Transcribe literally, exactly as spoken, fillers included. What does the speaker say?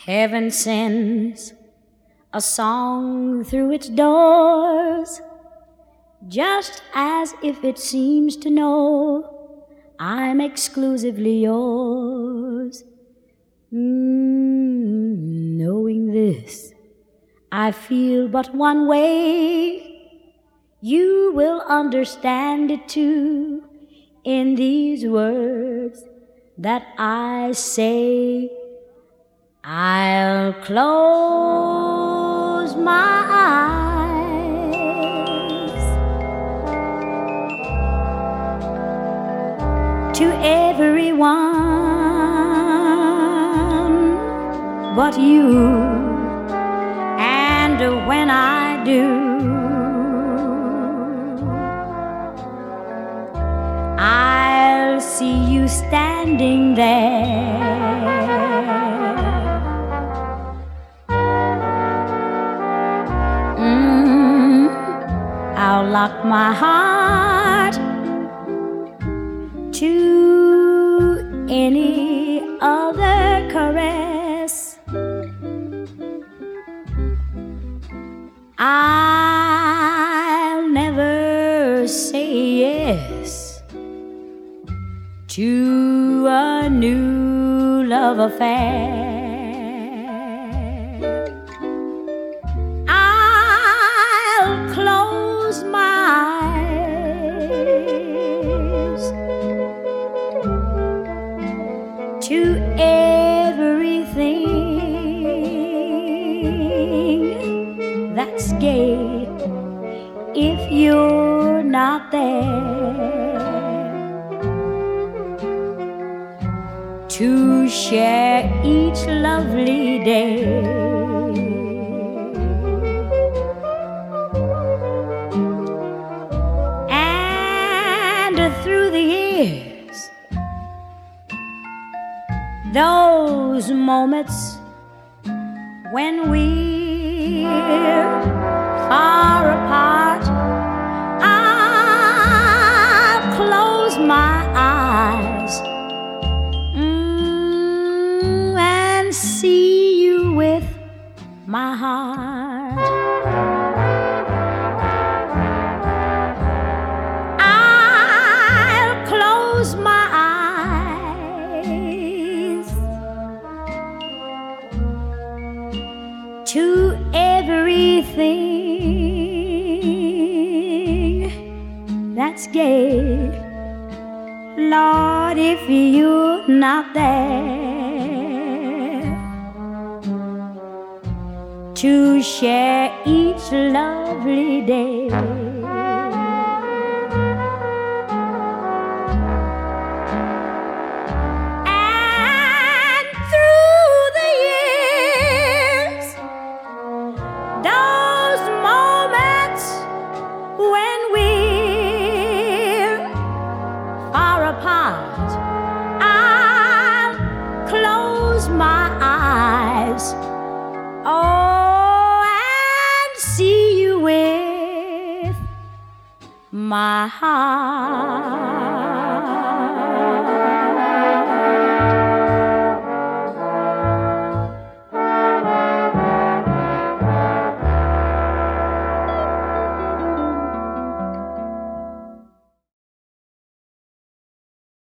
Heaven sends a song through its doors, just as if it seems to know I'm exclusively yours. Mm, knowing this, I feel but one way. You will understand it too in these words that I say. I'll close my eyes to everyone but you, and when I do, I'll see you standing there. Mm, I'll lock my heart to any other caress. I'll never say yes to a new love affair. I'll close my eyes to everything that's gay if you're not there to share each lovely day. And through the years, those moments when we're far apart, I'll close my eyes mm, and see you with my heart. I'll close my eyes to everything that's gay. Lord, if you're not there to share each lovely day. And through the years, those moments when we're far apart, I'll close my eyes, oh, and see you with my heart.